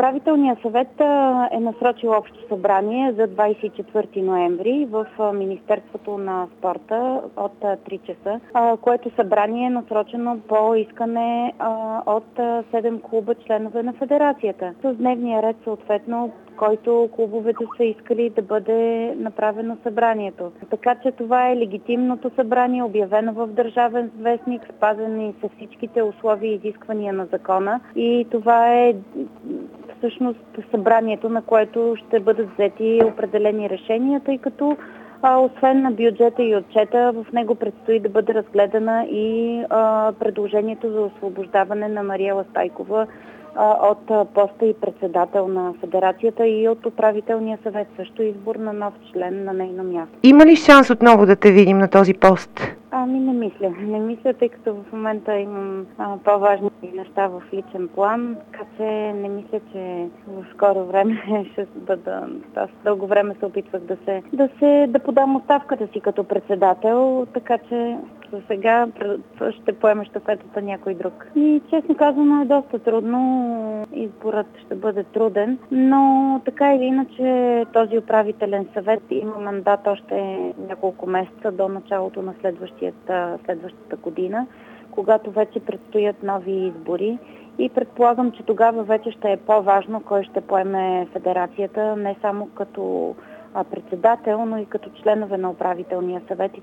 Управителният съвет е насрочил общо събрание за 24 ноември в Министерството на спорта от 3 часа, което събрание е насрочено по искане от 7 клуба членове на федерацията. С дневния ред съответно, който клубовете са искали да бъде направено събранието. Така че това е легитимното събрание, обявено в Държавен вестник, спазени са всичките условия и изисквания на закона и това е всъщност събранието, на което ще бъдат взети определени решения, тъй като освен на бюджета и отчета, в него предстои да бъде разгледана и предложението за освобождаване на Мариела Стайкова от поста и председател на федерацията и от управителния съвет, също избор на нов член на нейно място. Има ли шанс отново да те видим на този пост? Не мисля. Не мисля, тъй като в момента имам по-важни неща в личен план, така че не мисля, че в скоро време ще бъда... Аз дълго време се опитвах да подам оставката си като председател, така че за сега ще поеме щафетата някой друг. И честно казано е доста трудно. Изборът ще бъде труден, но така или иначе този управителен съвет има мандат още няколко месеца до началото на следващата година, когато вече предстоят нови избори. И предполагам, че тогава вече ще е по-важно кой ще поеме федерацията, не само като председател, но и като членове на управителния съвет.